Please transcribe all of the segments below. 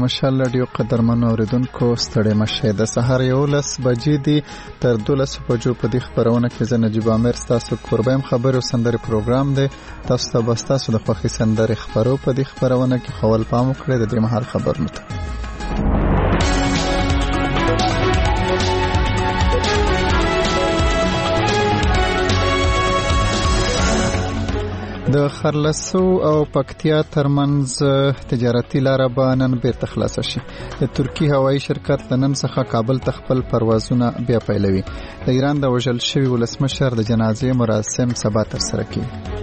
مشال رادیو قدرمنو اوریدونکو ستړي مشه د سهار 11 بجې دي تر 12 بجو په دې خبرونه کې زه نجيب عامر تاسو کوربم خبرو سندري پروګرام دی تاسو ته بستاسو د خوخي سندري خبرو په دې خبرونه کې خول پام وکړئ د دې مهال خبرونه د خرلسو او پکتیا ترمنځ تجارتي لاره به نن بیرته خلاصه شي. د ترکی هوایي شرکت نن څخه کابل ته خپل پروازونه بیا پیلوي. د ایران د وژل شوي ولسمشر د جنازې مراسم سبا ترسره کیږي.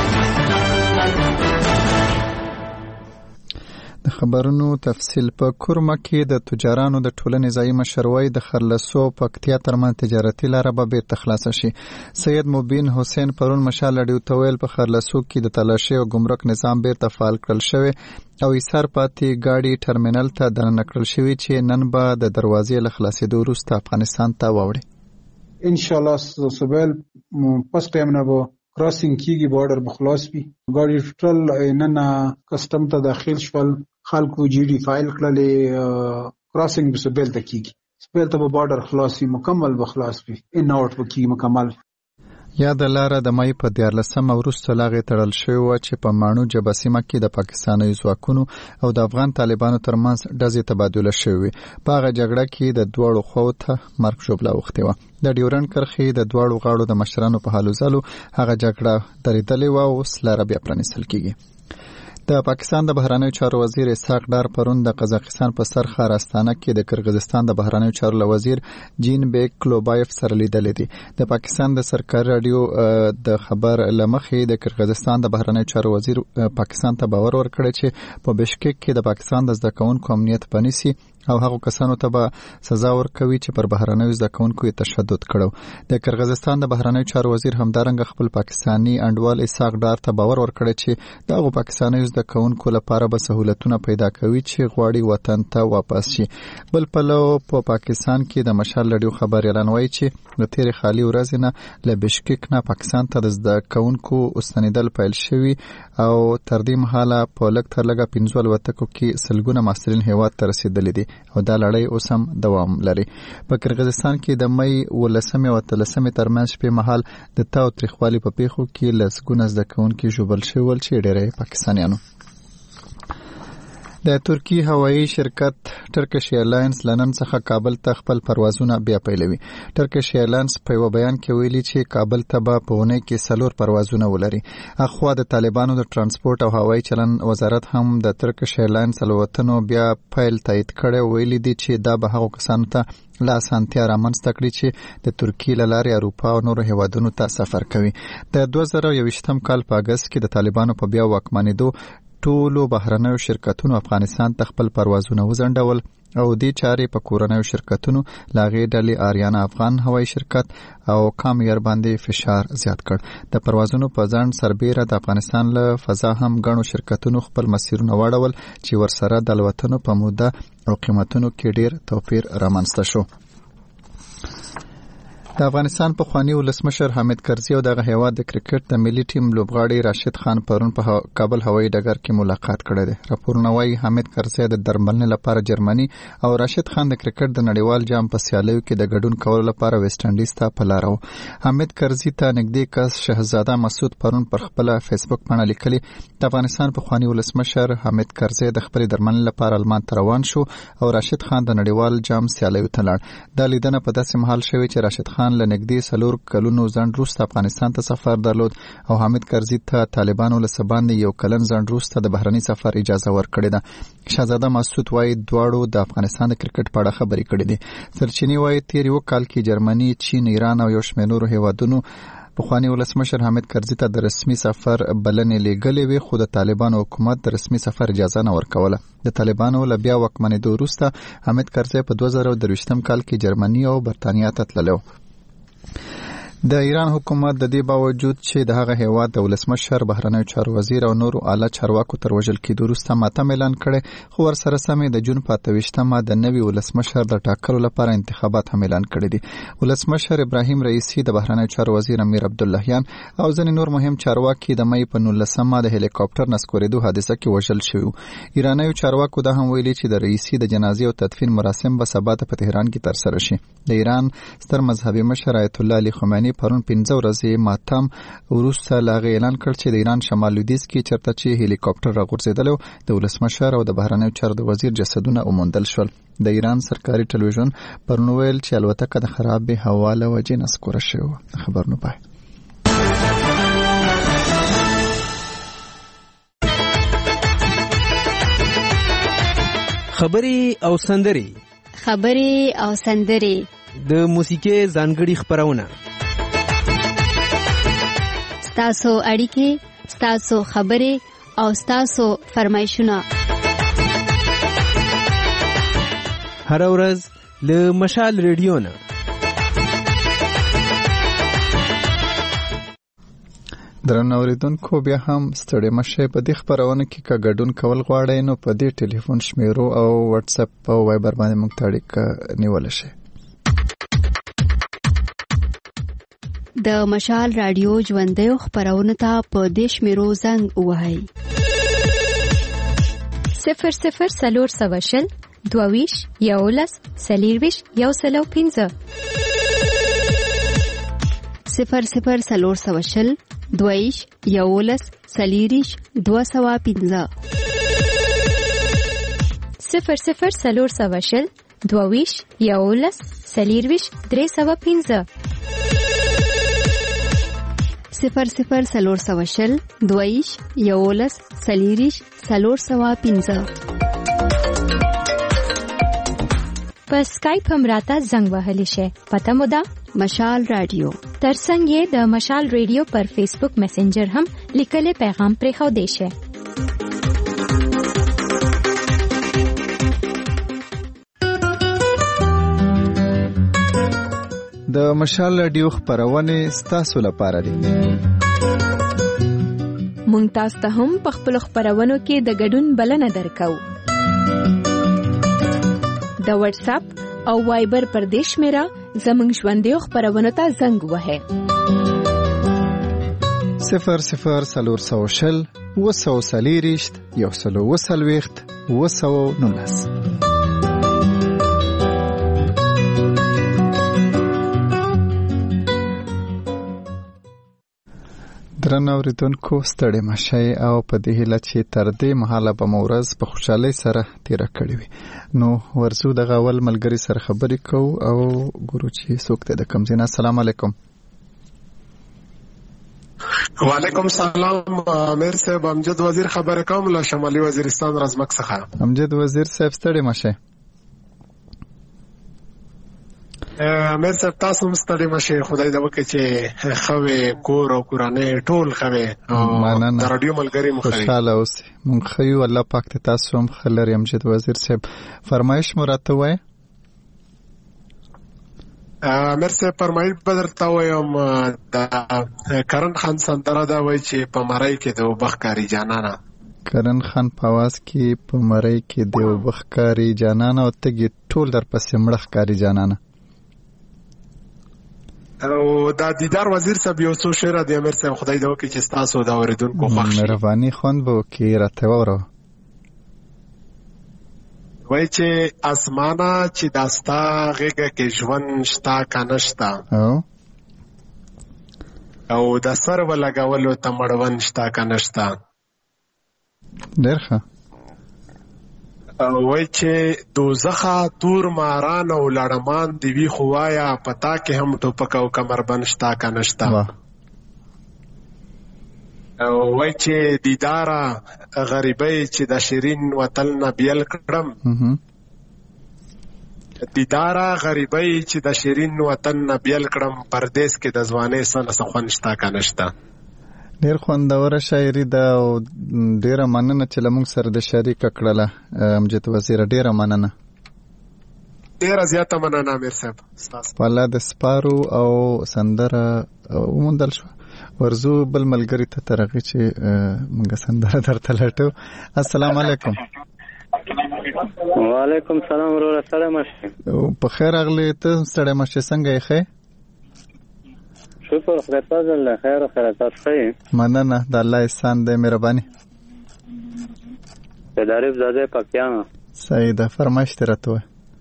د خبرونو تفصیل په کورمه کې د تجارانو د ټولنې ځای مشروي د خرلسو پکتیا ترمن تجارتي لاره به بیرته خلاصه شي. سید مبین حسین پرون مشال رادیو تویل په خرلسو کې د تلاشي او ګمرک نظام بیرته فعال کړل شوی او ایثار پاتې ګاډي ټرمینل ته دننه کړل شوی چې نن به د دروازې له خلاصېدو وروسته افغانستان ته واوړي. ان شاء الله سبل پس ټایم نه به کراسینګ کیږي بارډر به خلاص وي. ګاډي ټول نن کسٹم ته داخل شول خلکو جی ډی فایل کړلې کراسینګ به سبل ته کیږي. سبل ته به بارډر خلاصي مکمل به خلاص وي ان اوټ به کیږي مکمل. یا د لاره د مای په 14 وروسته لاغې تړل شوی و چې په مانو جبسیمه کې د پاکستاني ځواکونو او د افغان طالبانو ترمنځ ډزې تبادله شوې. په هغه جګړه کې د دوړو خو ته مرګ ژوبله وختي و. د ډیورنډ کرښې د دوړو غاړو د مشرانو په حالو ځلو هغه جګړه درېدلې و او اوس لاره بیا پرانیستل کیږي. د پاکستان د بهرنیو چارو وزیر اسحاق ډار پرون د قزاقستان په سر ښار استانه کې د قرغیزستان د بهرنیو چارو وزیر جین بیک کلوبایف سره لیدلې دي. د پاکستان د سرکاري رادیو د خبر لمخې د قرغیزستان د بهرنیو چارو وزیر پاکستان ته باور ورکړی چې په بشکک کې د پاکستان د زده کوونکو امنیت پنيسي او هغه کسانو ته به سزا ورکوي چې پر بهرنیو زده کوونکو تشدد کړو. د قرغیزستان د بهرنیو چارو وزیر همدارنګه خپل پاکستانی انډوال اسحاق ډار ته باور ورکړی چې دغه پاکستاني زده کوونکو لپاره به سہولتونه پیدا کوي چې غواړي وطن ته واپس شي. بل پلو په پاکستان کې د مشال رادیو خبر اعلان وایي چې د تیر خالي ورځې نه له بشکک نه پاکستان ته د زده کوونکو اوسنیدل پیل شوی او تر دې مهاله په لږ تر لږه 15 الوتکو کې سلګونه محصلین هیواد ته رسیدلي دي او دا لړۍ اوس هم دوام لري. په قرغیزستان کې د مای 13 او 13 ترمنځ په مهال د تاو تریخوالي په پیښو کې لسګونه زده کوونکي ژوبل شول چې ډېری پاکستانیانو. د ترکی هوایي شرکت ټرکش ایرلاینز لنن څخه کابل ته خپل پروازونه بیا پیلوي. ټرکش ایرلاینز په یو بیان کې ویلي چې کابل ته به په ونه کې 4 پروازونه ولري. اخوا د طالبانو د ترانسپورت او هوایي چلن وزارت هم د ټرکش ایرلاینز الوتنو بیا پیل تایید کړي. ویلي دي چې دا به هغو کسانو ته لا سانتیا رامنځته کړي چې د ترکی له لارې اروپا او نورو هیوادونو ته سفر کوي. د 2021 کال په اگست کې د طالبانو په بیا واکمنېدو ټولو بهرنیو شرکتونو افغانستان ته خپل پروازونه وځنډول او دې چارې په کورنیو شرکتونو لاغې ډلې آریانا افغان هوایي شرکت او کام ایر باندې فشار زیات کړ. د پروازونو په ځان سربیره د افغانستان له فضا هم غنو شرکتونو خپل مسیرونه واړول چې ورسره د الوتنو په موده او قیمتونو کې ډیر توپیر رامنځته شو. د افغانستان په خوانی ولسمشر حامد کرزي او دغه هیواد د کرکټ د ملي ټیم لوبغاړي راشد خان پرون په کابل هوایي ډګر کې ملاقات کړی دی. راپورونه وايي حامد کرزي د درملنې لپاره جرمني او راشد خان د کرکټ د نړیوال جام په سیالیو کې د ګډون کولو لپاره ویسټ انډیز ته په لار وو. حامد کرزي ته نږدې کس شهزاده مسعود پرون پر خپل فیسبوک باندې لیکلي د افغانستان په خوانی ولسمشر حامد کرزي د خپل درملنې لپاره آلمان ته روان شو او راشد خان د نړیوال جام سیالیو ته لاړ. دا لیدنه په داسې مهال شوې چې راشد خان له نږدې 4 کلونو ځنډ وروسته افغانستان ته سفر درلود او حامد کرزي ته طالبانو له سباندې یو کلن ځنډ وروسته د بهرني سفر اجازه ورکړې ده. شهزاده مسعود وايي دواړو د افغانستان د کرکټ په اړه خبرې کړې دي. سرچینې وايي تیر یو کال کې جرمني، چین، ایران او یو شمېر نورو هیوادونو پخوانی ولسمشر حامد کرزي ته د رسمي سفر بلنې لېږلې وي خو د طالبانو حکومت د رسمي سفر اجازه نه ورکوله. د طالبانو له بیا واکمنېدو وروسته حامد کرزي په 2023 کال کې جرمني او برتانیا ته تللی. د ایران حکومت د دې باوجود چې د هغه هیواد د ولسمشر بهرنیو چارو وزیر او نورو اعلی چارواکو تر وژل کېدو وروسته ماتم اعلان کړي خو ورسره سمې د جون په 28مه د نوي ولسمشر د ټاکلو لپاره انتخابات هم اعلان کړي دي. ولسمشر ابراهیم رئیسی د بهرنیو چارو وزیر امیر عبداللهیان او ځینې نور مهم چارواکي د مې په 19مه د هلیکاپټر نسکورېدو حادثه کې وژل شوي. ایرانیو چارواکو دا هم ویلي چې د رئیسی د جنازې او تدفین مراسم به سبا په تهران کې ترسره شي. د ایران ستر مذهبي مشر آیت الله علي خمیني پرون 15 ورځې ماتم وروسته لاغ اعلان کړ چې د ایران شمال لویدیځ کې چرته چې هلیکاپټر راغورځېدل د ولسمشر او د بهرنیو چارو د وزیر جسدونه وموندل شول. د ایران سرکاري ټلویزیون پرون ویل چې الوتکه د خراب هوا له وجې نسکوره شوې. خبر نه پای. خبري او سندري د موسیقي ځانګړي خبرونه ستاسو اړیکې ستاسو خبري او ستاسو فرمایشونه هر ورځ له مشال ریډیو نه. درنو اوریدونکو بیا هم ستړي مشه په دې خبرونه کې کا ګډون کول غواړئ نو په دې ټلیفون شمیرو او واتس اپ او وایبر باندې موږ ته اړیکه نیول شي. د مشال رادیو ژوندۍ خبرونه ته په دې شمیرو زنګ ووهئ 00 22 11 40 105 00 دویش یولس سلیریش 205 00 دویش یولس سلیریش 305 00 دویش یولس سلیریش 305 په سکایپ هم راته زنګ وهلی شي. پته مو ده مشال رادیو ترڅنګ یې د مشال ریډیو پر فیسبوک میسنجر هم لیکلي پیغام پرې خو دی شي. د مشال رادیو خبرونه ستاسو لپاره دي. مونږ تاسو ته هم په خپل خبرونو کې د ګډون بلنه درکو. د واتس اپ او وایبر پر دیش میرا زمنګ ژوندۍ خبرونه ته زنګ وهه 00 وسوسلیریشت یوسلو وسلويخت وسو نونس. درنو اوریدونکو ستړي مشه او په دې هیله چې تر دې مهاله به مورز په خوشحالۍ سره تیر کړی وي. نو ورزو د غول ملګری سره خبرې کو او ګورو چې څوک ته د کم زینا. السلام علیکم. وعلیکم السلام. امیر صاحب امجد وزیر خبر کوم له شمالي وزیرستان رزمک څخه. امجد وزیر صاحب ستړي مشه. امیر صاحب تاسو مستړي مشه. خدای دې وکړي چې خوي کور او کورانه ټول خوي د رادیو ملګری مخې خوشاله اوسئ. مونږ خو الله پاک ته تاسو هم خلری امجد وزیر صاحب فرمایش مرته وای. امیر صاحب فرمایل بدرته وایم د کرن خان سندره دا وای چې په مړی کې د وبخکاری جانانا. کرن خان په आवाज کې په مړی کې د وبخکاری جانانا او تګي ټول در پسې مړخکاری جانانا. او دا دیدار وزیر صاحب یو څو شعر د امیر صاحب خدای دې وکړي چې تاسو دا اوریدونکو خوښ شي. مهرباني خوند به کې راته وره. وای چې اسمانه چې داستا غېږه کې ژوند شتا کا نشتا او د سر ولګولو ته مړون شتا کا نشتا. ډېر ښه. وای چې دوزخه تور ماران او لړمان دی وی خوایا پتا کې هم ټوپک او کمربند شتا کا نشتا. وای چې دیدارا غریبۍ چې د شیرین وطن نه بیل کړم. دیدارا غریبۍ چې د شیرین وطن نه بیل کړم پردیس کې د ځوانۍ سن سخن شتا کا نشتا. ډیر خوندوره شاعري ده او ډیره مننه چې لمونږ سره د شریک کړله امجد وزیر. ډیره مننه. ډیره زیاته مننه امیر صاحب تاسو والله د سپارو او سندره ومندل شو ورزو بل ملګری ته ترغه چې موږ سندره درته لټو. السلام علیکم. وعلیکم السلام ورور سلام شه. په خیر اغلی ته سره مشه څنګه یې خې؟ شکر خدای پاک الله خیر تاسو ښه؟ مننه د الله احسان دې مهرباني. دارف زاده پاکیانا سیده فرمایش ترته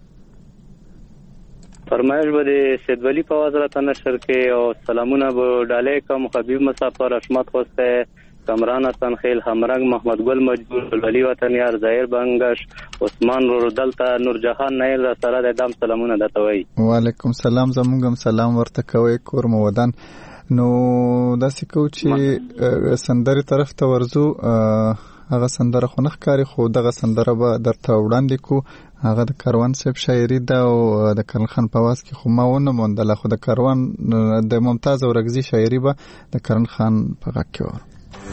فرمایش به سید ولی په وزارت نشر کې او سلامونه به ډالې کوم حبیب مسافر اشمت خوسته کمران حسن خیل همرنګ محمد ګل مجبور ولی وطن یار ظاهر بنگش عثمان رودلتا نور جهان نیل سره د دام سلامونه دته وای. وعلیکم سلام زمونږ سلام ورته کوي کور مو ودان. نو داسې کو چې سندري طرف ته ورزو هغه سندره خو نه ښکاري خو دغه سندره به درته وړاندې کو. هغه د کاروان صاحب شاعري ده او د کرن خان پواز کې خو ما ونه موندله خو د کاروان د ممتاز اورګزي شاعري به د کرن خان په غږ کې وره.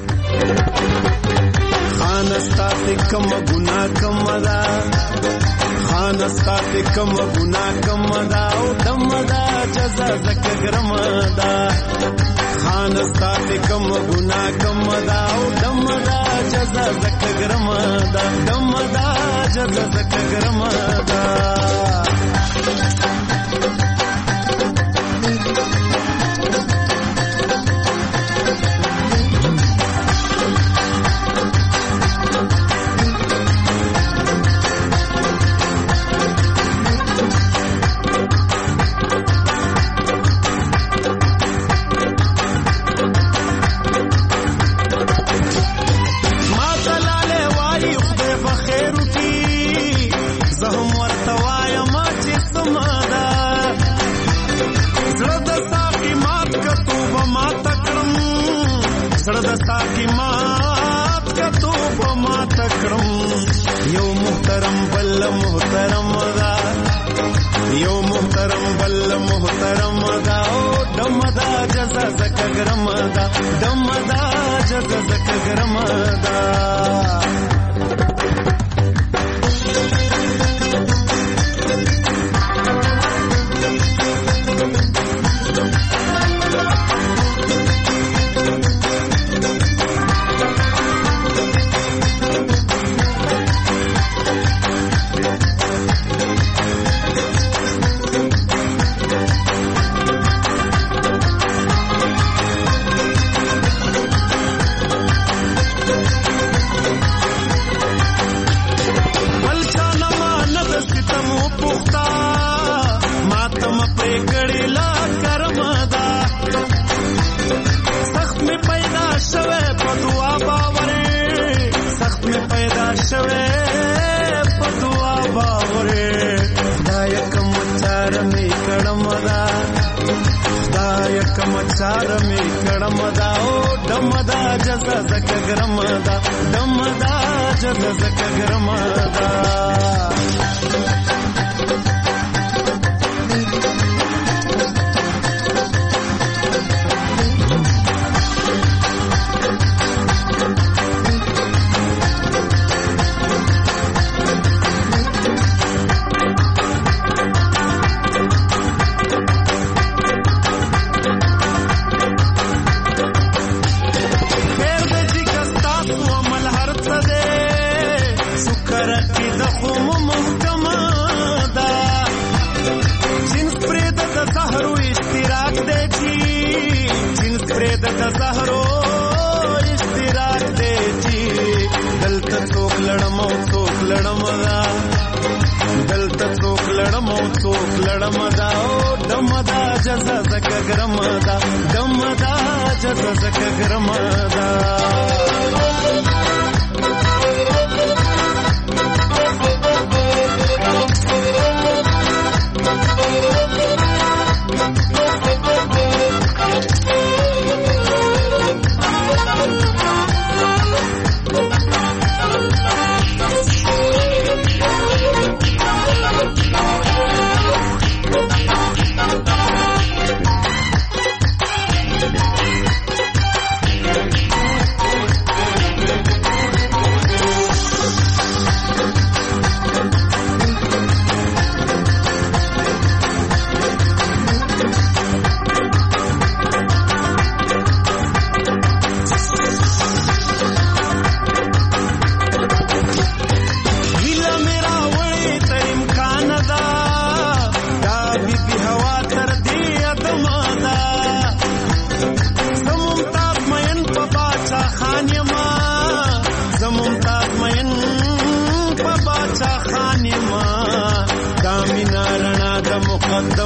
خان استاد کم ګنا کم دا خان استاد کم ګنا کم دا او دم دا جزا زک ګرم دا خان استاد کم ګنا کم دا او دم دا جزا زک ګرم دا دم دا جزا زک ګرم دا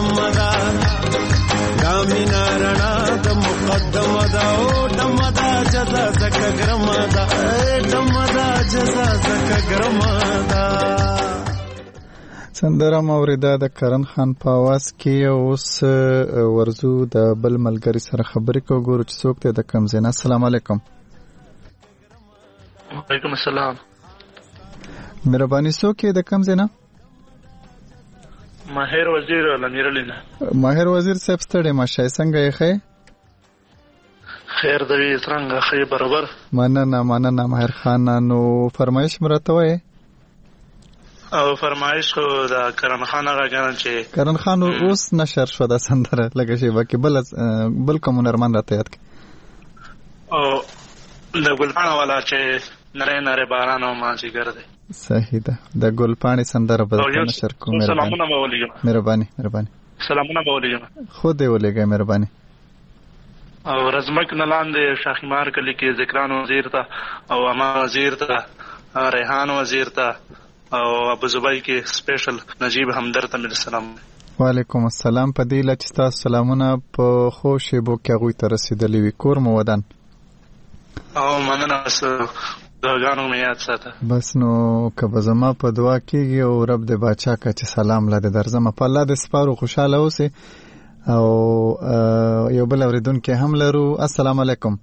دمدا ګامینا رڼا د مقدمه دا او دمدا جزا زکه ګرمدا دمدا جزا زکه ګرمدا. سندره موریده د کرن خان په आवाज کې. اوس ورزو د بل ملګری سره خبرې کوو، ګورو چې څوک دی د کوم ځای نه. السلام علیکم. وعلیکم السلام. مهرباني څوک دی د کوم ځای نه؟ ماهر وزیر لمیرلینا. ماهر وزیر صاحب ستړي ماشه څنګه یې خې؟ خیر دوی څنګه خې برابر. مننه ماهر خان. نو فرمایش مرته وای او فرمایش خو دا کرن خان هغه غواړم چې کرن خان اوس نشر شو دا سندره لکه شی باکي بل کوم نرمن راته یاد کی او د ګلپاڼه والا چې نره باران او مانځي ګرځي. صحیح ده. د ګلپاڼې سندره به نشر کوم. سلامونه مولګم. مهرباني سلامونه مولګم. خو دې ولګي مهرباني. او رزمک نلاندې شاخیمار کلی کې ذکران وزیر ته او اما وزیر ته ریحان وزیر ته او ابو زبای کې سپیشل نجیب همدرد ته مل سلام. وعلیکم السلام. په دې لچ تاسو سلامونه په خوشي بو کې غوي ته رسیدلی وي کور مو ودان او مننه دغانو مې یاد ساته. بس نو کبه زما په دعا کېږي او رب دې باچا کا چې سلام لاده درځم په الله دې سپارو خوشاله اوسه او یو بل اوریدونکو هم لرو. السلام علیکم.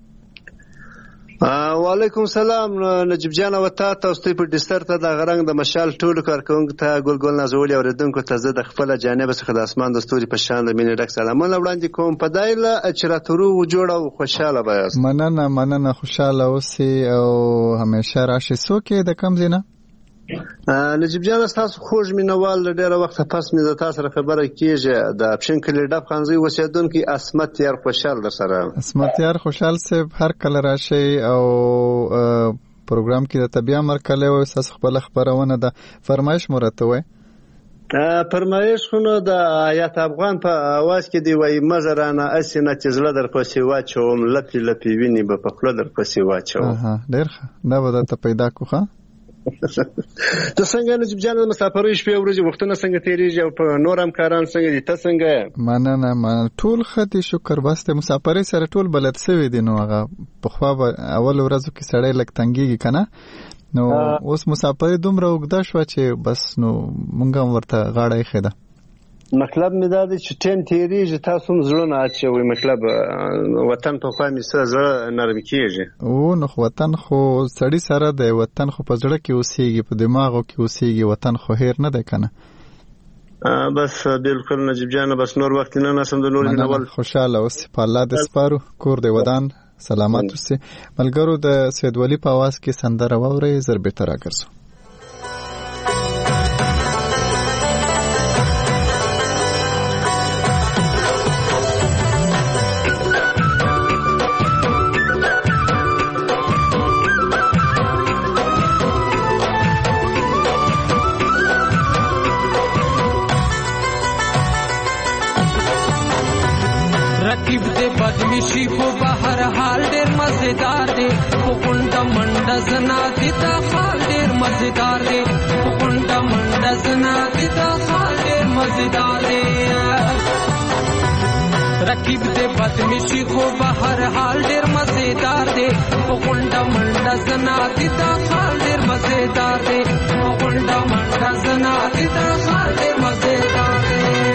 وعلیکم السلام. نجیب جان او تاسو په ډیستر ته د غرنګ د مشال ټولو کارکونکو ته ګل نازولي اوریدونکو ته زه د خپل جانب څخه د اسمان د ستوري په شان د مینې ډک سلامونه وړاندې کوم. په دایله چې راتورو جوړ او خوشاله بایاست. مننه خوشاله اوسئ او همیشه راشئ. څوک د کم زینه؟ نجیب جان تاسو خوږ مینوال ډیره وخت پس مې د تاسو سره خبره کیږي. د اپشن کلی ډب خانزي اوسیدونکو اسمت یار خوشحال در سره. اسمت یار خوشحال صاحب هر کله راشي او پروګرام کې د طبيعه مرکله او اساس خپل خبرونه د فرمایش مرته وي. فرمایش خونو د آیات افغان په आवाज کې دی وای مزرانه اسنه چې زړه در پسې واچوم لپی ویني به په خله در پسې واچوم. ډیر دا به ته پیدا کوخه. ته څنګه نجیب جان مسافرې شپې ورځې وختونه څنګه تیریږي او په نور هم کاران څنګه دي؟ ته څنګه؟ مننه ټول خدي شکر باسته. مسافرې سره ټول بلد سوي دي. نو هغه په خوا اول ورځو کې سړی لک تنګيږي کنه. نو اوس مسافرې دومره وګدا شو چې بس نو مونږ هم ورته غاړه خېده. مطلب مې دا دی چې ټیم تیریږي تاسو زړونه اچوي. مطلب وطن په خوا مې سره زړه نرم کیږي. او نو وطن خو سړی سره دی. وطن خو په زړه کې اوسېږي په دماغو کې اوسېږي. وطن خو هیر نه دی کنه. بس بالکل نجیب جان. بس نور وخت نه نسم د نور مینوال خوشاله اوس په الله د سپارو کور دی ودان سلامات اوسئ. ملګرو د سید ولی په आवाज کې سندره واوري ضربه تر راګرځو. رقیب دے بدمشی کو بہر حال ډیر مزیدار دی. پونډه منډه زنا دي تا حال ډیر مزیدار دی. پونډه منډه زنا دي تا حال ډیر مزیدار دی. رقیب دے بدمشی کو بہر حال ډیر مزیدار دی. پونډه منډه زنا دي تا حال ډیر مزیدار دی. پونډه منډه زنا دي تا حال ډیر مزیدار دی.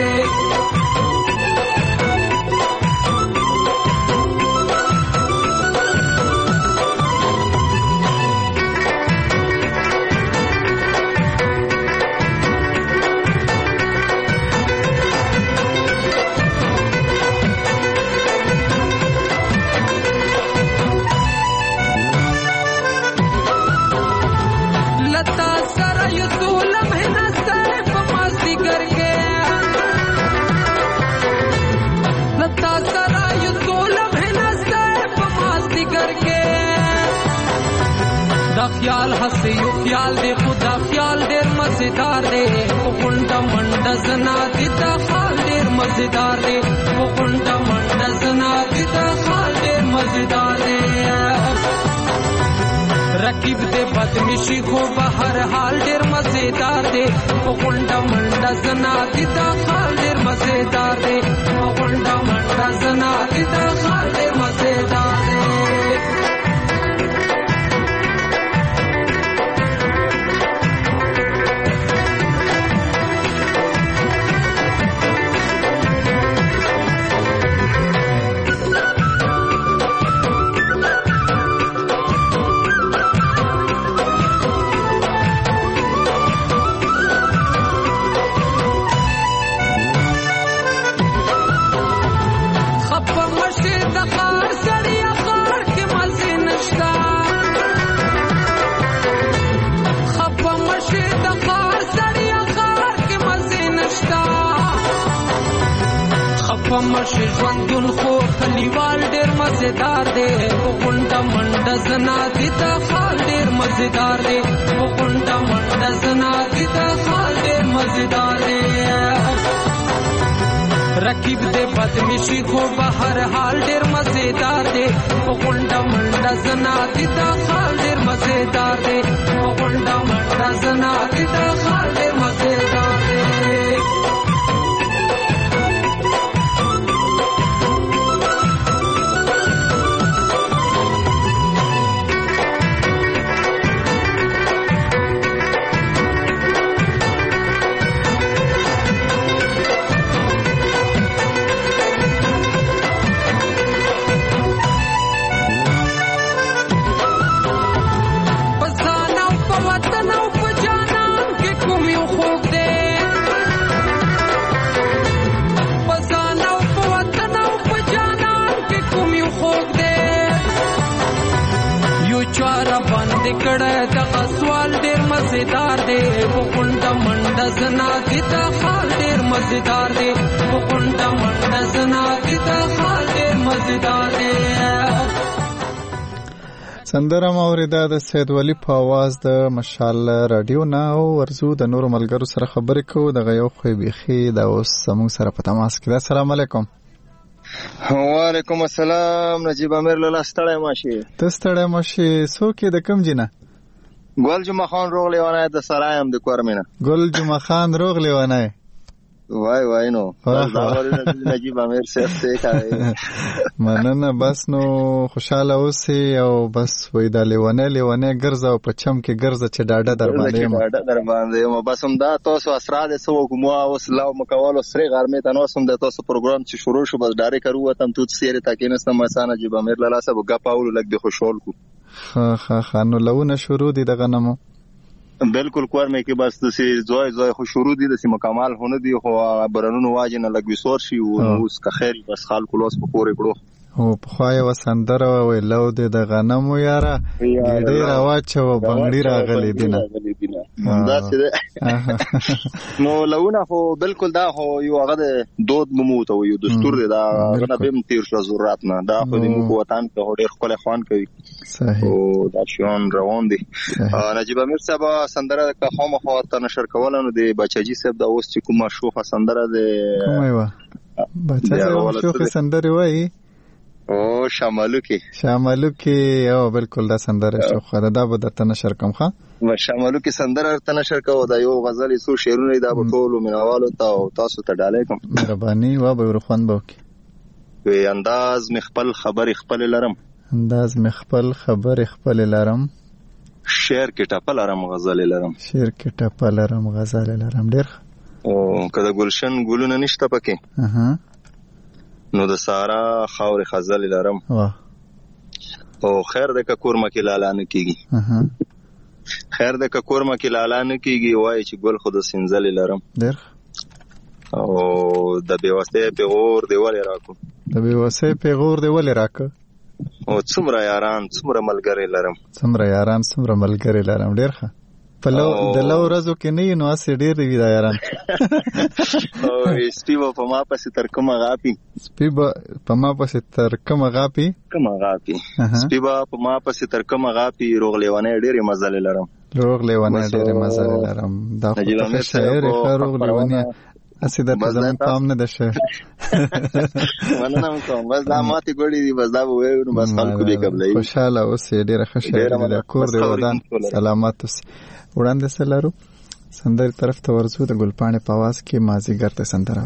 خیال ہنسی یو خیال دے خدا خیال دیر مزیدار دے. پونډه منډه زنا دي تا حال ډیر مزیدار دے. پونډه منډه زنا دي تا حال ډیر مزیدار دے. رقیب رقیب دې بد نشي خو به هر حال ډېر مزیدار دی په غونډه منډه زنا دي دا حال ډېر مزیدار دی په غونډه منډه زنا دي دا حال ډېر مزیدار دی پمشه ژوندون خو کلیوال ډېر مزیدار دی په غونډه منډه زنا دي دا حال ډېر مزیدار دی په غونډه منډه زنا دي دا حال ډېر مزیدار دی رقیب دې بد نشي خو به هر حال ډېر مزیدار دی په غونډه منډه زنا دي دا حال ډېر مزیدار دی په غونډه منډه زنا دي دا حال ډېر مزیدار دی کړه دغه سوال ډېر مزیدار دی په غونډه منډه زنا دي دا حال ډېر مزیدار دی په غونډه منډه زنا دي دا حال ډېر مزیدار دی سندره مو اوریده د سید ولی په आवाज د مشال رادیو نه او ورزو د نور ملګرو سره خبرې کوو دغه یو خو بيخي دا اوس موږ سره په تماس کې ده. السلام علیکم. وعلیکم السلام. نجیب امیر لاله ستړی ماشي ته ستړی ماشي څوک د کم جنه؟ ګل جمعه خان روغ لیوانه د سرایم د کورمنه. ګل جمعه خان روغ لیوانه وای نو نجیب امیر صاحب ته کوي مننه بس نو خوشاله اوسې او بس وای دا لیوانه ګرځه او په چم کې ګرځه چې ډاډه در باندې ما بس هم دا تاسو اسرار سو کوم او سلام مکوالو سری غرمه تاسو هم د تاسو پروګرام چې شروع شو بس ډارې کرو تم تو سیره تاکینستم مسانه نجیب امیر لاله صاحب غپاول لګ د خوشحال کو خانو لونه شروع دي دغه نمو بالکل کورمه کې بس د سي زوی خو شروع دي د سي مکمل هونه دي خو برانونو واجنه لګ وسور شي او اوس که خیر بس خلکو لاس په پورې کړو او په خوای وسندره وی لو د غنمو یاره ډیر واچو بنګړي راغلي دینه دا څه نو لونه خو بالکل دا خو یو هغه دود مموت او یو دستور دی دا غنه بهم تیر شو ضرورت نه دا خو د مو وطن ته ډیر خپل خوان کوي صحیح او دا شون روان دي نجیب امیر صاحب سندره که خامہ خو ته نشر کولنو دی بچاجي صاحب دا اوس چې کومه شوخه سندره ده کومه و بچاجي شوخه سندره وای او شمالو کې او بالکل دا سندره شوخه ده دا به د تنشر کوم ښه و شمالو کې سندره تنشر کوو دا یو غزل سو شعرونه دا په ټولو منوالو ته تاسو ته ډالې کوم مهرباني و به ورخوان بوکي وی انداز مخبل خبر خپل لرم شعر کې ټپل لرم غزل لرم ډېر او کله گلشن ګلونه نشته پکې نو د سارا خاور خزل لرم او خیر د کورمه کې لاله نه کیږي وای چې ګل خود سنزل لرم ډېر او د بیواسته پیغور دیواله راکو او څومره یاران څومره ملګری لرم ډېر ښه په لو د لو ورځو کې نه نو اسې ډېر دی دا یاران او سپیبه په ما پسې تر کومه غاپي سپیبه په ما پسې تر کومه غاپي روغ لیوانه ډېر مزه لرم دا خو شاعر روغ لیوانه اسې د زمون پام نه ده شه مننه کوم. بس دا ماتې ګوړې دي، بس دا به وایو نو بس خلکو دې قبلوي. خوشاله اوسې، ډېره ښه شاعري ده، کور دې ودان سلامت اوسې. وړاندې څه لرو؟ سندرې طرف ته ورځو. د ګلپاڼې په اواز کې مازدیګر ته سندره.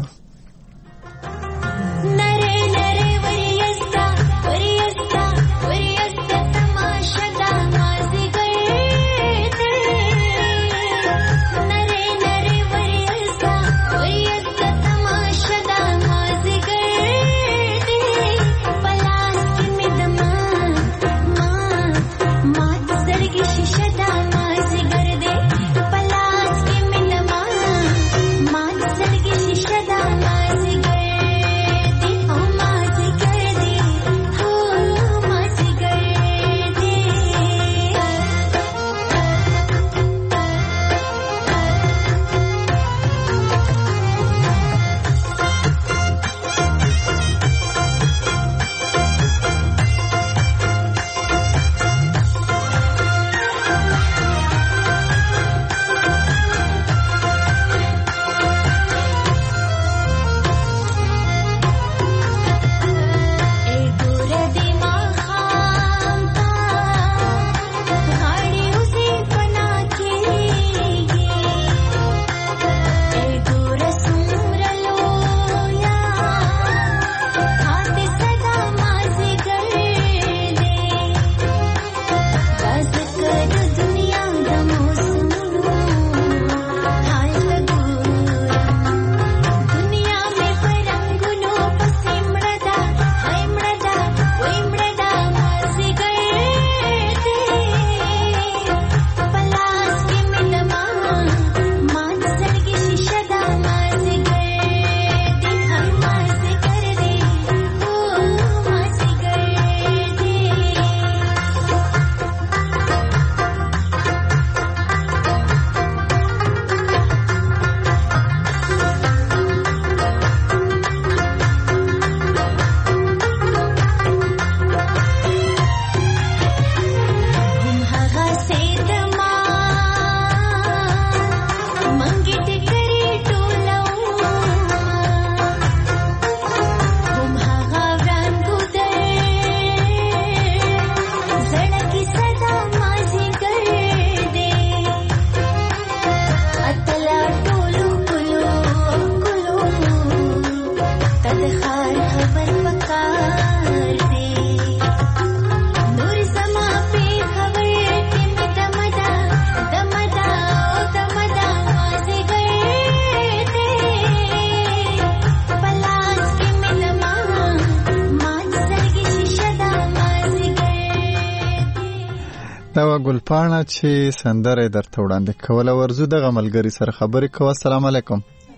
دا ګلپاڼه چې سندره درته وړاندې کوله. ورزو دغه ملګری سره خبرې کوه. السلام علیکم.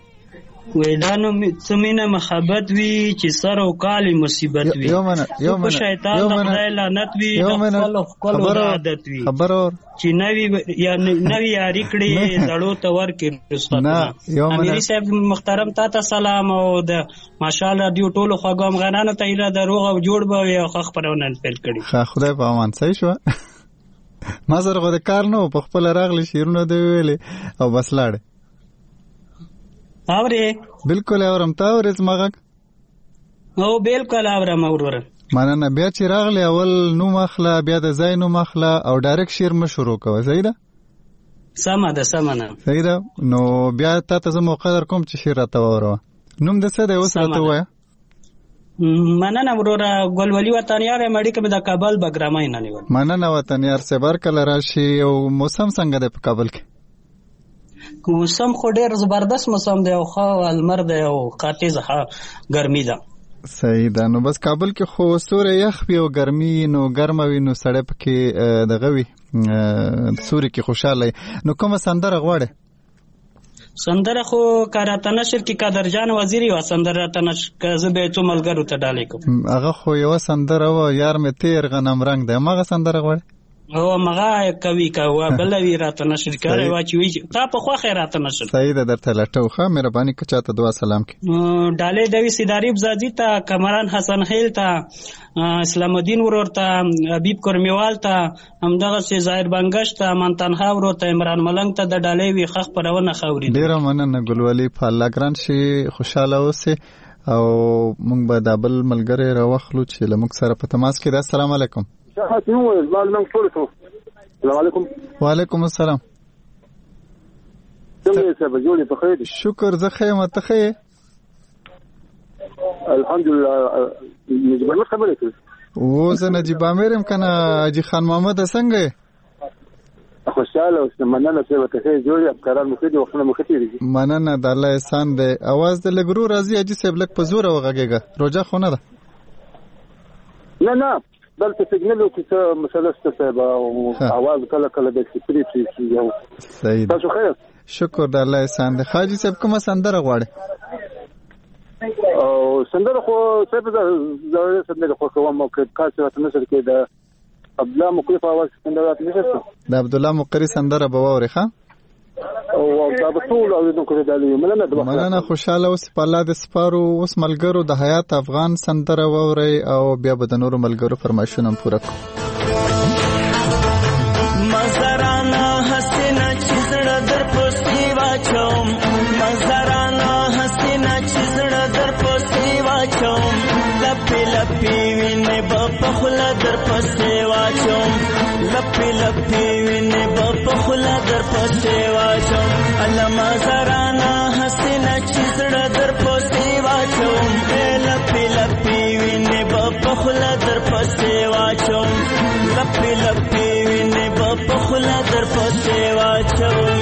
ویدانو څمینه محبت وی چې سر او کالی مصیبت وی، یو من شیطان خدای لعنت وی، خپل عادت وی، خبر اور چې نوی یاری کړي دړو ته ورکې رسونه. امیر صاحب محترم تا سلام، او د ماشاءالله رادیو ټولو خوږم غنانو ته ایله دروغ او جوړ به یو خبرونه پیل کړي. خدای په امان. صحیح شو. ما سره غو د کار نو په خپل راغلی شیرونه دی ویلې او بس لاړ. اورې بالکل اورم. تا اورې زماغه؟ او بالکل اورم. اورور مننه. بیا چې راغلی اول نو مخله، بیا د ځای نو مخله او ډایرکټ شیر مشورو کوه. صحیح ده؟ سمه ده سمه. صحیح ده. نو بیا تا ته زه موقع در کوم چې شیر راته واوروه. نوم د څه دی اوس راته ووایه. مننه وروره. ګلولي وطنیار مړی کې د کابل بګرامای نه نیول. مننه وطنیار سبر کله راشي. او موسم څنګه دی په کابل کې؟ موسم خو ډیر زبردست موسم دی، او خو المر دی او قاتیز ګرمي ده. صحیح ده. نو بس کابل کې خو سوري یخ وي او ګرمي، نو ګرمه وي، نو سړی پکې دغه وي سوري کې خوشاله. نو کومه سندره غواړې؟ سندره خو کاراته نشر کې قادر جان وزیری و سندره تنش که زه به تو ملګرو ته ډالې کوم. هغه خو یو سندره و یار مې تیر غنم رنگ ده. مغه سندره غواړې؟ او مغه کوي کا و بلوي راته نشر کوي واچي وی تا په خو خیرات نشر. صحیح ده. درته لټو ښه مهرباني که چاته دعا سلام کې ډالې دوی سیداری بزادي ته، کمران حسن خیل ته، اسلام الدین ورور ته، حبیب کرمیوال ته، همدغه سي ظاهر بنگش ته، منتنها ورور ته، عمران ملنګ ته د ډالې وی خخ پرونه خوري. ډیر مننه ګلولي. په الله ګران شي، خوشاله اوسې. او موږ به د بل ملګری راوخلو چې له موږ سره په تماس کې ده. السلام علیکم. السلام علیکم. وعلیکم السلام. څنګه یې صاحب جوړې په خیر؟ شکر زه ښه یم. ته ښه یې؟ الحمدلله. نجیب احمد خبرې کوي. زه نجیب امیر یم که نه حاجي خان محمد څنګه یې؟ خوشحاله اوسه. مننه صاحب ته ښه جوړې افکاران مو ښه دي وختونه مو ښه تېرېږي. مننه د الله احسان دی. اواز د لږ ورو راځي حاجي صاحب لږ په زوره وغږېږه. روژه خو نه ده؟ نه دلته سیګنل کې څه مسله شته صاحب او اواز کله کله د سپریټ شي. صحیح. تاسو خیر؟ شکر د الله احسان دی. حاجي صاحب کومه سندره غواړي؟ او سندره خو صاحب زه سندره خو کوم او کاڅه راته نشر کې د عبدالله مقری په اواز سندره راته نشر د عبدالله مقری سندره به واوري ښه؟ او دا به ټول اوریدونکو ته دالي. مننه. خوشاله اوسې په الله د سپارو. اوس ملګرو د حیات افغان سندره واورئ او بیا به د نورو ملګرو فرمایشونه هم پوره کړو. مزرانه حسینه چې زړه در پسې واچوم، مزرانه حسینه چې زړه در پسې واچوم، لپې لپې وینې به په خوله در پسې واچوم، لپې لپې وینې به په خوله در پسې واچوم. الله مزرانه حسینه چې زړه در پسې واچوم، لپې لپې وینې به په خوله در پسې واچوم، لپې لپې وینې به په خوله در پسې واچوم.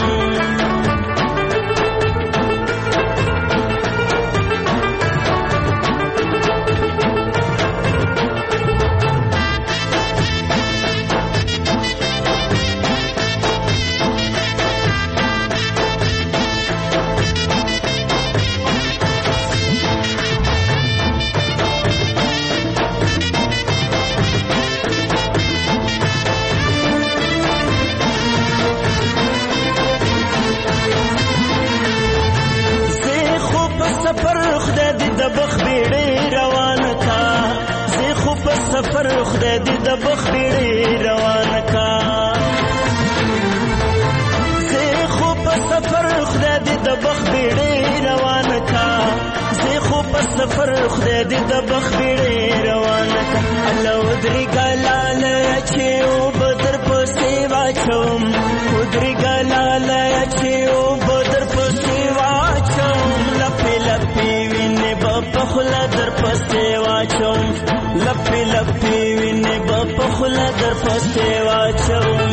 سفر خدای دې د بخ بیړې روان کا، زه خو په سفر خدای دې د بخ بیړې روان کا، زه خو په سفر خدای دې د بخ بیړې روان کا. الله ودري ګلاله چې او بدر پسې واچوم، ودري ګلاله چې او بدر پسې واچوم، لپې لپې وینې په خوله در پسې واچوم، لپې لپې وینې به په خوله در پسې واچوم.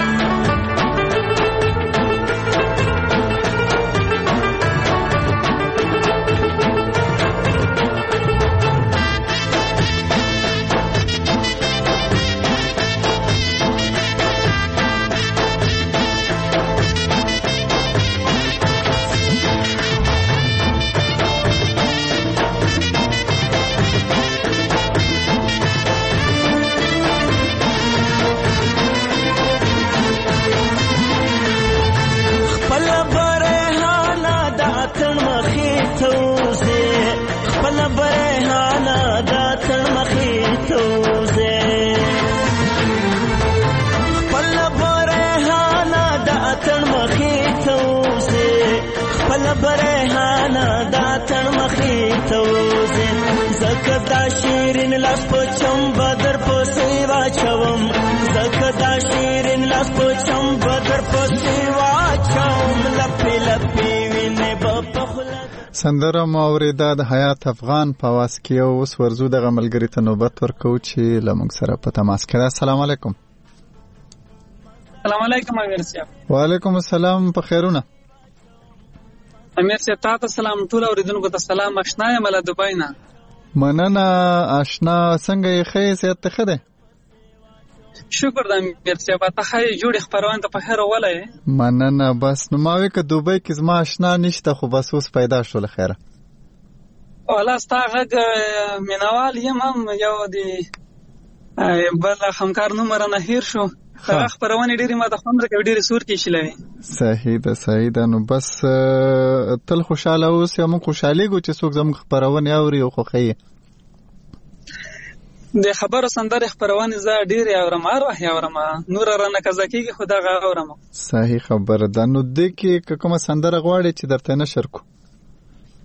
زکدا شیرین لاس په چم بدر پسې واچوم، زکدا شیرین لاس په چم بدر پسې واچوم، لپې لپې وینې په خوله. سندره مو اورېده د حیات افغان په اواز کې. اوس ورځو دغه ملګري ته نوبت ورکوو چې له موږ سره په تماس کې ده. السلام علیکم. السلام علیکم امیر صاحب. وعلیکم السلام. په خیرونه امیر صاحب؟ تاسو سلام. ټول اوریدونکو ته سلام. آشنا یم له دوبۍ نه. مننه آشنا. څنګه یې؟ ښه یې؟ صحت ته ښه دی؟ شکر د امیر صاحب. ته ښه یې؟ جوړې خپرونه ته په خیر وله یې؟ مننه. بس نو ما وی که دوبۍ کې زما آشنا نشته خو بس اوس پیدا شو له خیره. والله ستا غږ مینوال یم هم یو د بل همکار نومره نه هیر شو. هغه خپرونه ډېرې ما ته خوند راکوي، ډېرې سور کې شلوي. صحیح ده صحیح ده. نو بس تل خوشحاله اوسې. موږ خوشحالېږو چې څوک زموږ خپرونې اوري او خوښوي. د خبرو سندرې خپرونې زه ډېرې اورم، هر وخت یې اورم، نوره رانه قضا کېږي خو دغه اورم. صحیح خبره ده. نو دې کې که کومه سندره غواړې چې درته نشر کو؟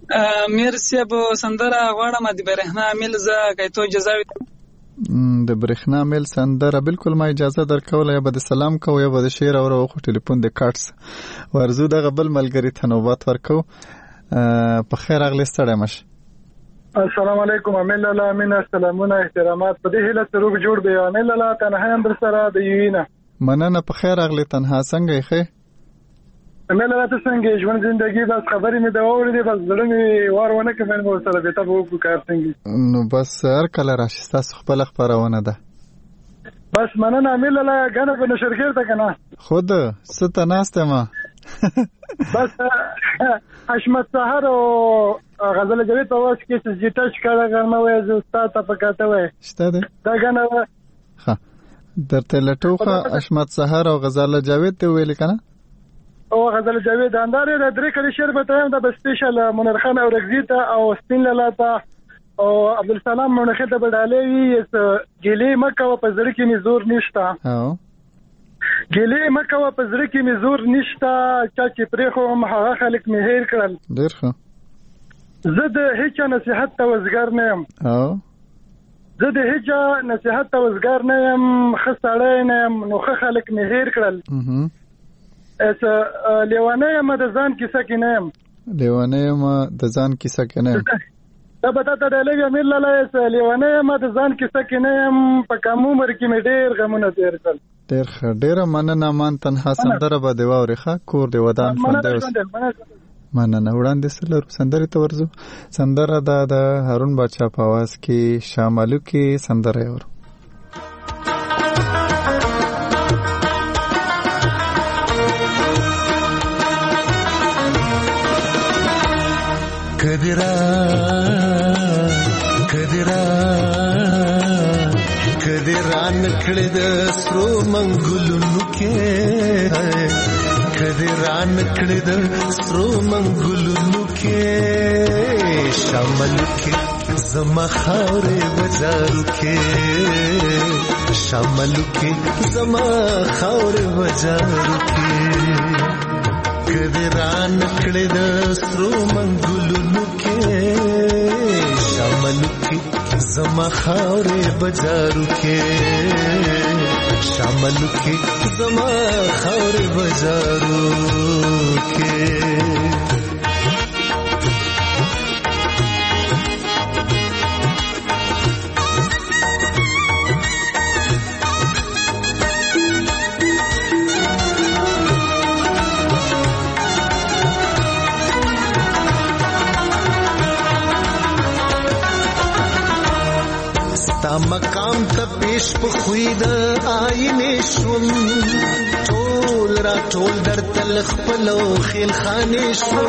مرسی ابو سندره غواړم د برېښنا میل زه کایتو اجازه د برېښنا میل سندره بالکل ما اجازه درکوله، یا به د سلام کو یا به د شعر اورو خو ټلیفون د کاټس ورزو دغه بل ملګری ته نوبت ورکو. په خیر اغلی ستړی مشه. السلام علیکم امیل الله امین سلامونه احترامات په دې هله سروګ جوړ دی امیل الله تنها هم در سره د یوینا مننه. په خیر اغلی تنها څنګه یې ښه امیل الله ته څنګه ژوند زندگی بس خبرې مې دا اورېدې بس زړه مې وارونه کوم مې سره به تاسو وکړو کار څنګه نو بس هر کله راشي تاسو خپل خبرونه ده بس مننه امیل الله غنه په نشرګر ته کنه خود ست ناسته ما بس حشمت سحر او غزل جاوید په واس کې چې ټچ کړه غرمه وای زه استاد ته پکاته وای شته ده دا غنه ها درته لټوخه حشمت سحر او غزل جاوید ته ویل کنه او غزل جاوید اندار د درې کړي شعر به ته د سپیشل منیر خان او رغزیتا او سپین لاله او عبدالسلام مونخه ته بدالې ګلې مکه په زړه کې می زور نشتا ګلې مکه په زړه کې می زور نشتا چې پرې خو هغه خلک می هیر کړل ډیر ښه زه د هیڅ نصيحت ته وزګار نه یم زه د هیڅ نصيحت ته وزګار نه یم خسړې نه یم نو خلک می هیر کړل اس لیوانه یم د ځان کیسه کې نه یم لیوانه یم د ځان کیسه کې نه یم دا به تاسو ته لګي امیر لاله لیوانه یم د ځان کیسه کې نه یم په کوم عمر کې مې ډېر غمونه تیر کړل ډېر ډېر مننه مان تنها سندره به دی واورخه کور دی ودان فندوس مننه وړاندې سره سندره ته ورزو سندره د هارون بچا په आवाज کې شاملو کې سندره ورو کدرا نکړه د سرو منګلونو کې کدرا نکړه د سرو منګلونو کې شامل کې زما خاورې بازارو کې شامل کې زما خاورې بازارو کې کدرا نکړه د سرو منګلونو کې شامل کې زما خاورې بازارو کې شامل کې زما خاورې بازارو کې مقام ته پیش په خوید آینه شوم ټول را ټول در تل خپل خیل خانه شوم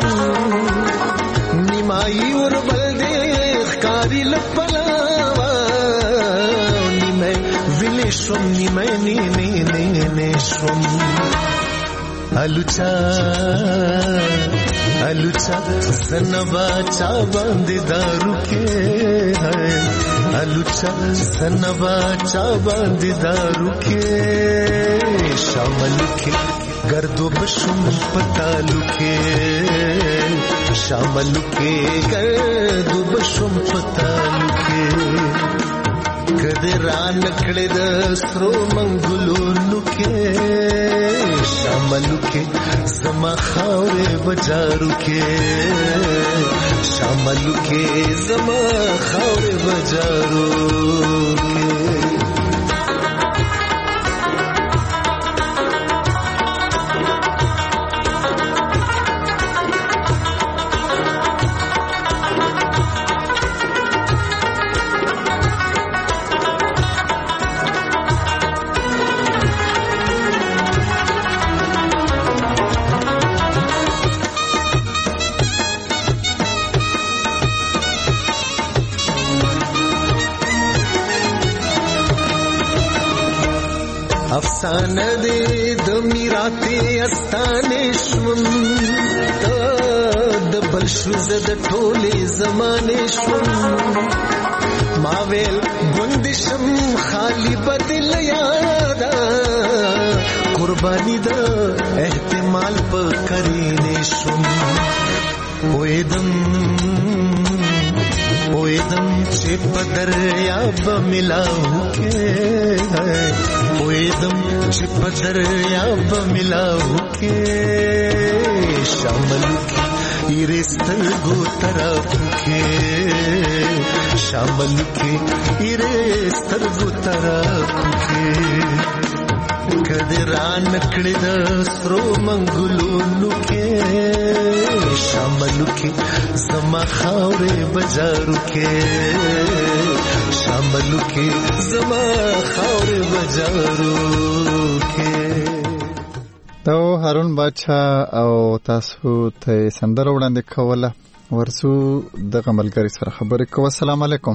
نیمای ور بل دې ښکاری لپلا نیمه ویل شوم نیمه نه شوم الوچا سنبا چا باندې دارو کې الوچا سنبا چا باندې دارو کې شامل کې گردو بشم پتالو کې شامل کې گردو بشم پتالو کې کدرا نکړه د سرو منګلونو کې شامل کې زما خاورې بازارو کې شامل کې زما خاورې بازارو کې افسانه دې د میراته استانه شوم د بل شوز د ټولې زمانه شوم ما ویل ګوندشم خالی بدل یادا قربانی د احتمال په کرینه شوم پویدم چې په دریاب ملاو کې پویدم چې په دریاب ملاو کې شامل کې سترګو طرف کې شامل کې سترګو طرف کې کدران کړي د سرو منګلونو کې شامل کې زما خاورې بازارو کې شامل کې زما خاورې بازارو کې. دا هارون بادشاہ او تاسو ته سندره وړاندې کوله ورسو دغه ملګری سره خبرې کوو. السلام علیکم.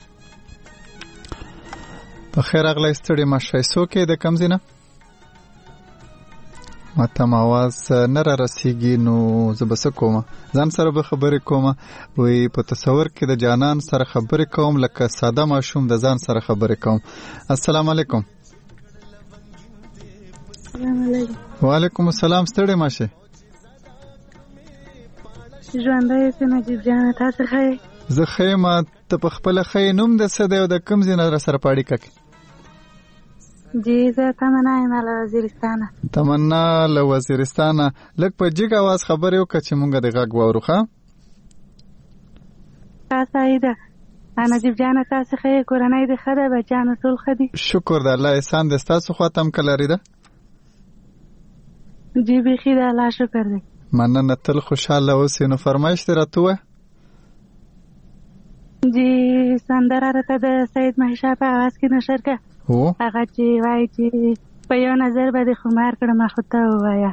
په خیر اغلی ستړي ماشه څوک د کم ځای نه ماته آواز نه را رسیږي نو زه به څه کوم ځان سره به خبرې کوم وی په تصور کې د جانان سره خبرې کوم لکه ساده ماشوم د ځان سره خبرې کوم. السلام علیکم. وعلیکم السلام. ستړي ماشه ژوندۍ یې نجیب جان تاسو ښه یې؟ زه ښه یم. ته په خپله ښه یې؟ نوم د څه دی او د کوم ځای نه راسره په اړیکه کې؟ جی زه تمنا یم له وزیرستانه. تمنا له وزیرستانه. لږ په جګ اواز خبرې وکړه چې مونږ د غږ واورو. ښه صحیح ده. نجیب جان تاسو ښه یې؟ کورنۍ دې ښه ده؟ بچیانو ټول ښه دي؟ شکر د الله احسان دی. ستاسو خواته هم که لرې ده؟ جی بیخي د الله شکر دی. مننه. تل خوشحاله اوسې. نو فرمایش دې راته ووایه. جی سندره راته د سید مهشا په اواز کې نشر کړه. هغه چې وایي چې په یو نظر به دې خمار کړم خو ته ووایه.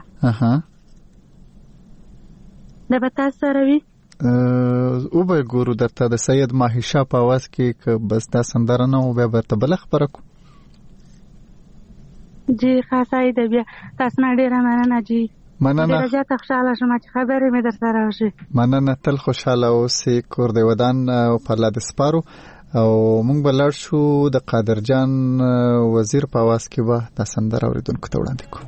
دا به تاسو سره وي؟ وبه ګورو درته د سید مهشا په اواز کې که بس دا سندره نه و بیا به ته بله خبره کړو. جی خاصه ده. بیا تاسو نه ډېره مننه جی. مننه. ډېره زیاته خوشحاله شوم چې خبرې مې در سره وشي. مننه. تل خوشحاله اوسې. کور دې ودان او په الله دې سپارو. او مونږ به لاړ شو د قادر جان وزیر په اواز کې به دا سندره اوریدونکو ته وړاندې کړو.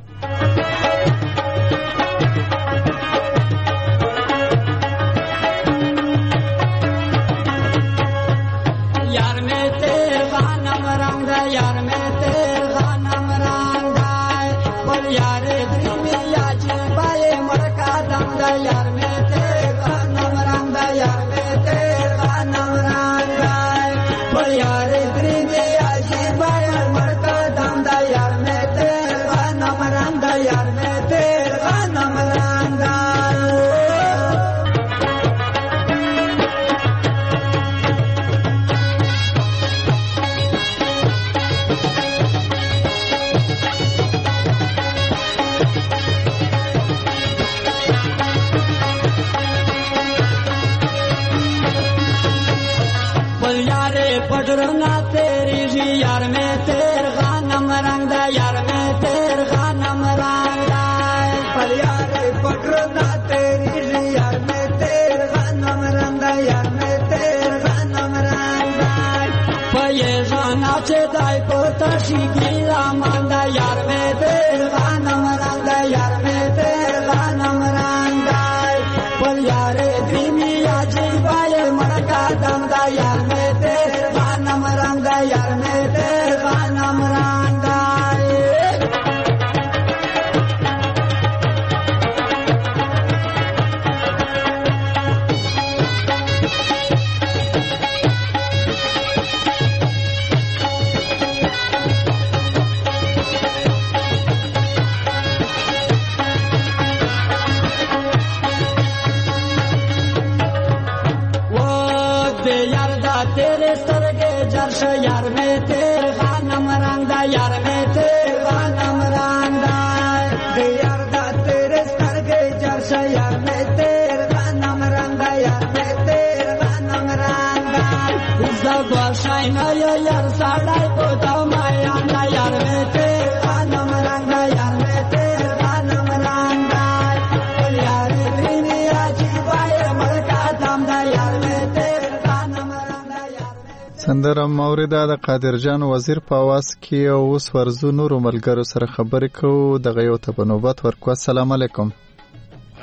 سندره موریده د قادر جان وزیر په اواز کې او اوس ورزو نورو ملګرو سره خبرې کوو. دغه یو ته په نوبت ورکو. السلام علیکم.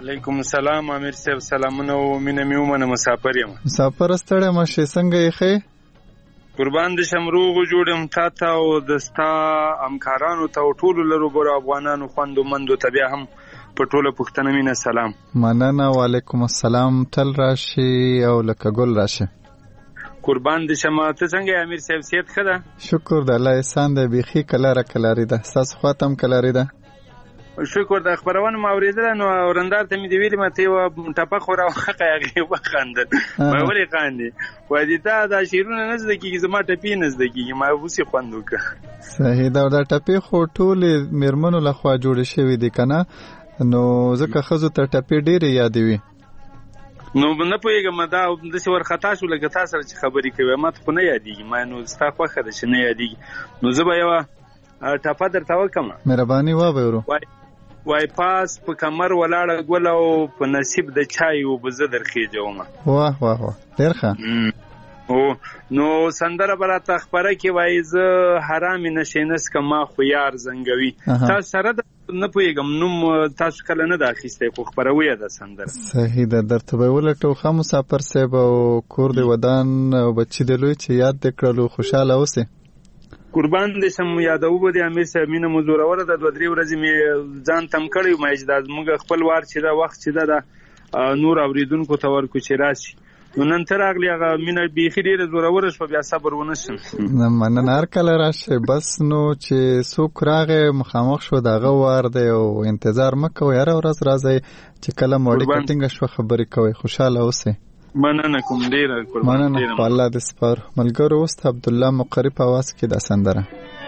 وعلیکم السلام امیر صاحب، سلامونه او مینه مې ومنه. مسافر یم. مسافر ستړی مشه، څنګه یې ښه؟ قربان دې شم، روغ جوړم تا ته او د ستا همکارانو ته او ټولو لروبرو افغانانو خوندو مندو ته بیا هم په ټوله پښتنه مینه سلام. مننه. وعلیکم السلام. تل راشي او لکه ګل راشي. قربان دې شم. ته څنګه امیر صاحب؟ صحت ښه ده؟ شکر د الله احسان دی. بیخي کلاري ده. ستاسو خواته هم کلاري ده؟ شکر. د خبرونه ما اوریدله نو ورندار ته مې دی ویلي مته یو ټپه خو راوخه هغې وخندل. ما ولې خاندې؟ وایي دې تا دا شعرونه نه زده کېږي، زما ټپې نه زده کېږي. ما اوس یې خوند وکړه. صحیح ده. دا ټپې خو ټولې مېرمنو لخوا جوړې شوي دي که نه؟ نو ځکه ښځو ته ټپې ډېرې یادوي. نو نه پوهېږم دا داسې ورخطا شو لکه تا سره چې خبرې کوي. ما ته خو نه یادېږي. ما نو ستا خوښه ده چې نه یادېږي. نو زه به یوه ټپه درته وکړم. مهرباني ووایه ورو. وای پاس په کمر ولاړه ګل او په نصیب د چای او بزه درخېجوم. واه واه واه ډېر ښه. او نو سندره به راته خپره کې وایي زه حرامې نشې نسکه ما خو یار زنګوي. تاسو سره نه پوهېږم نوم تاسو کله نه ده اخیستی خو خپروي یې ده سندره. صحیح ده. درته به یې ولټو. ښه مسافر صاحب او کور دې ودان او بچي دې لوی چې یاد دې کړلو خوشحاله اوسې. قربان دې شم. یادو به دې امیر صاحب مینه مو زوروره ده. 2-3 ورځې مې ځان تم کړی ما چې دا زموږ خپل وار چې دا وخت چې دا نور اوریدونکو ته ورکو چې راشي. نو نن ته راغلی هغه مینه بیخي ډېره زوروره شوه. بیا صبر ونه شم. مننه. هر کله راشئ. بس نو چې څوک راغی مخامخ شو د هغه وار دی او انتظار مه کوئ. هره ورځ راځئ چې کله مو اړیکه ټینګه شوه خبرې کوئ. خوشحاله اوسئ. مننه کوم ډېره. مننه. په الله دې سپارو. ملګرو اوس د عبدالله مقری په اواز کې دا سندره.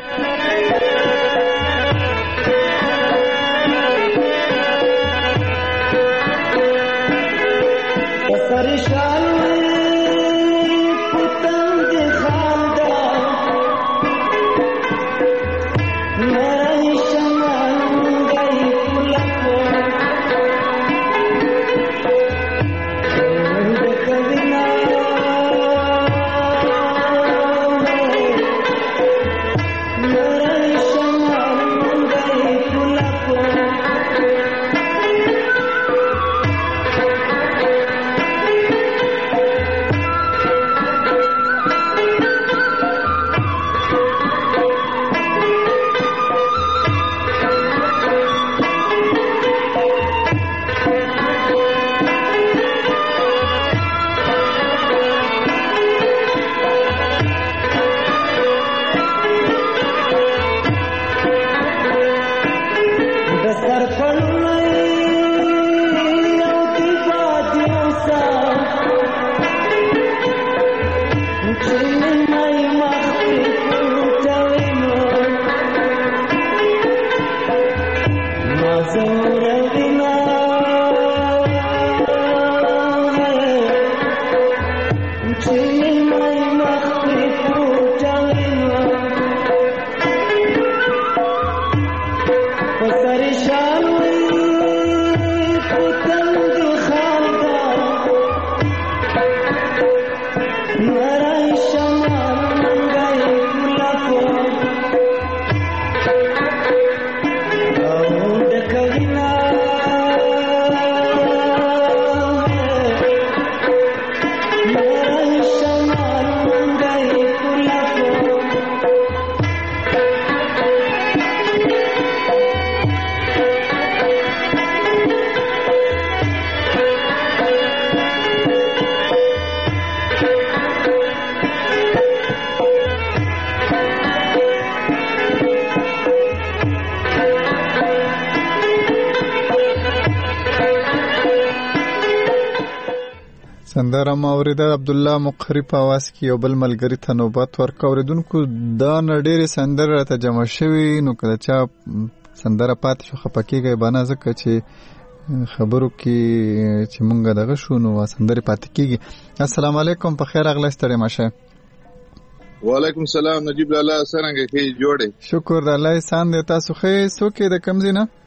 سندره ما اوریده عبدالله مقری په اواز کې یو بل ملګری ته نوبت ورکړ. اوریدونکو دا ډېرې سندرې راته جمع شوي نو کله چا سندره پاتې شو خفه کېږئ بانه ځکه چې خبرو کې چې مونږ دغه شو نو سندرې پاتې کېږي. السلام علیکم. په خیر راغلی ستړی مشه. وعلیکم السلام. نجیب لاله څنګه کې جوړې؟ شکر د الله احسان دی. تاسو ښه؟ څوک د کوم ځای نه؟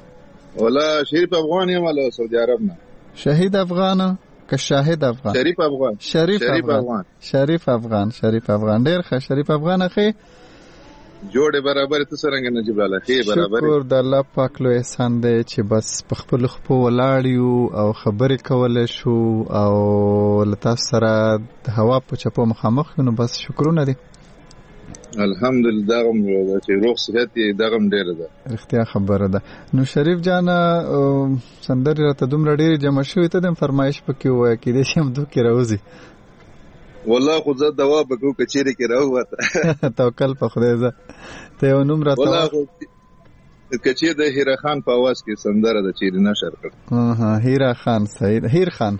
ولا شریف افغان یم له سعودي عرب نه. شهید افغان که شاهد افغان؟ شریف افغان. شریف افغان. ډېر ښه. شریف افغان اخی جوړه برابر ته څنګه نجیب لاله خې برابر شکر د الله پاک له احسان دی چې بس په خپل خپل ولاړیو او خبرې کول شو او لتا سره د هوا په چپو مخامخ نو بس شکرونه دي الحمدلله دغه چې روغ صحت یې دغه ډیره ده اختیار خبره ده نو شریف جان سندر راته دومره ډیره جمع شوې ته د فرمایش پکې وای کې دې شم دوه کې راوځي والله خو زه دوا بکو کچېری کې راوته توکل په خدای زه ته یو نوم راته والله کچې د هیرا خان په आवाज کې سندره د چیرې نشر کړ هیرا خان سعید هیر خان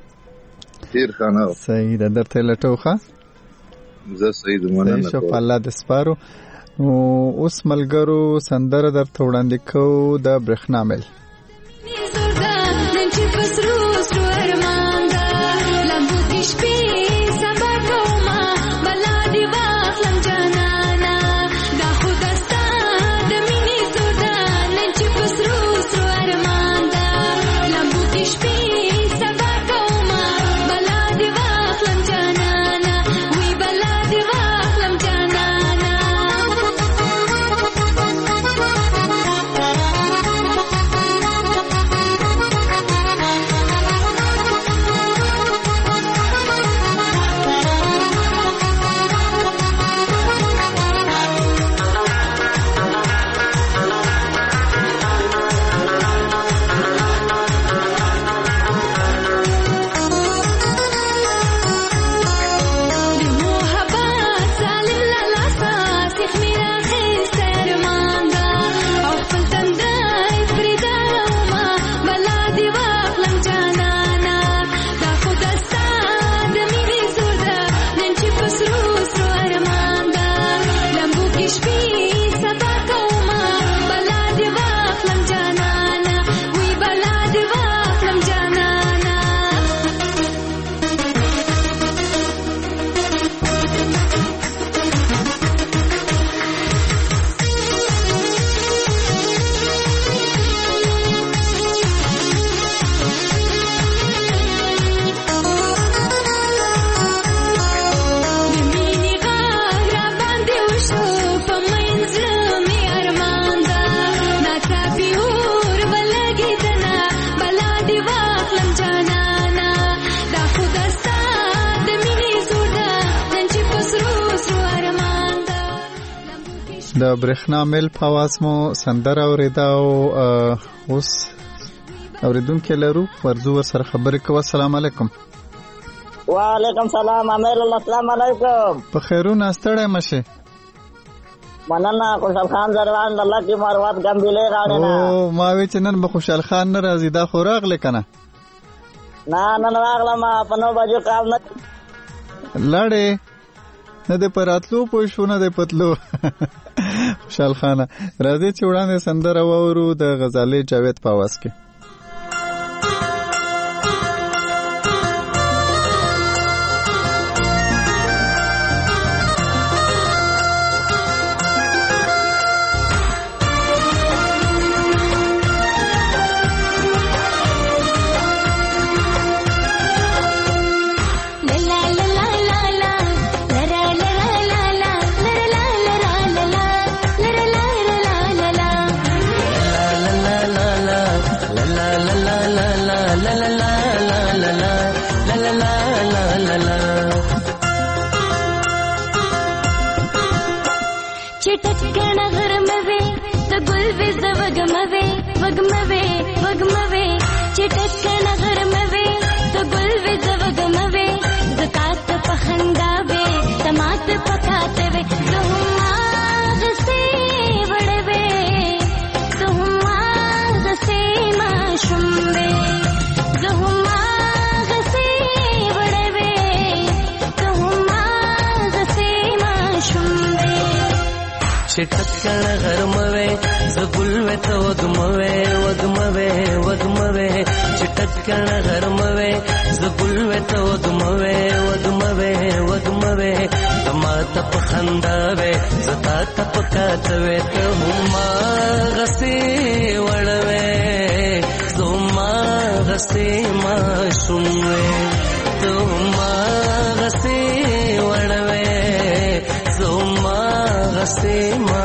سعید درته لټوخه زه سعید مننه شو په الله د سپارو اوس ملګرو سندره درته وړاندې کو د برېښنا مل د برېښنا مل په आवाज مو سندره اوریدا او اوس اوریدونکو لرو ورزو سره خبرې کوو. السلام علیکم. وعلیکم سلام. امیر الله السلام علیکم. په خیرونه ستړی مشه. مننه خوشحال خان زروان الله کی مروت ګمبلې راړې نه. او ما وی چې نن به خوشحال خان نه راځي دا خو راغله کنه. نه راغله ما په 9 بجو کال نه لړې نه د پراتلو پوه شو نه د پتلو. خوشحال خان راځي چې وړاندې سندره وورو د غزالې جاوید په आवाज کې. چټکړ غرموي زګلوي ته وګموي چټکړ غرموي زګلوي ته وګموي تماته پخنداوي زتا ته پکاتوي ته ما غسي وړوي زما غسي ما شوموي ته ما غسي وړوي زما غسي ما